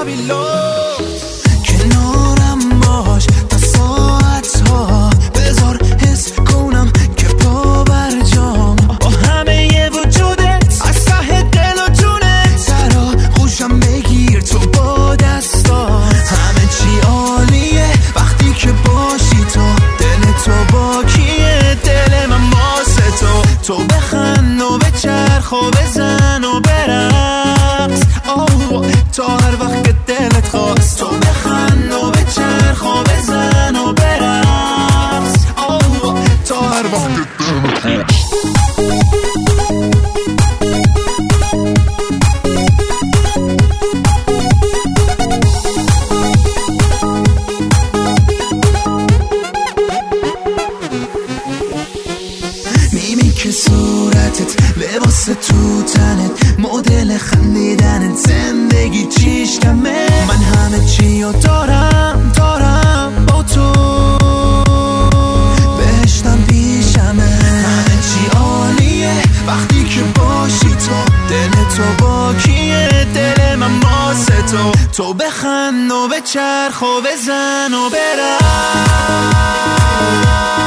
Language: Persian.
بابیلو کنارم باش تا ساعت ها بذار حس کنم که پا بر جام با همه ی وجودت از ته دل و جونت سرا خوشم بگیر تو با دستا همه چی عالیه وقتی که باشی تو دل تو با کیه دل من واسه تو بخند و بچرخ و بزن و برقص تا هر وقت که دلت خواست تو بخند و بچرخ و بزن و برقص تا هر وقت که دلت خواست که صورتت لباس تو تنت مدل خندیدنت زندگی چیش کمه من همه چیو دارم با تو بهشتم پیشمه همه چی عالیه وقتی که باشی تو دل تو با کیه دل من واسه تو بخند و بچرخ و بزن و برقص